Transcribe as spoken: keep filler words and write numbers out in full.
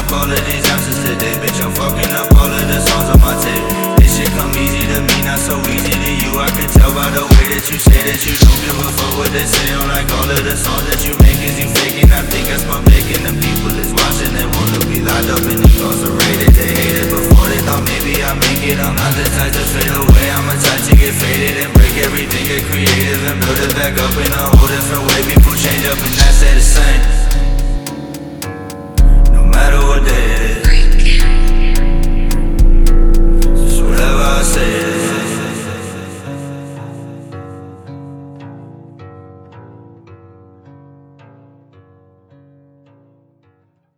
up all of these answers today. Bitch, I'm fucking up all of the songs on my tape. This shit come easy to me, not so easy to you. I can tell by the way that you say that you don't give a fuck what they say. On like all of the songs that you make, is you faking? I think that's public and the people is watching. They wanna be locked up and incarcerated. They hate it before they thought maybe I make it. I'm not the type to fade away, I'm a type to get faded and break everything, get creative and build it back up in a whole different way. People change up and I say the same.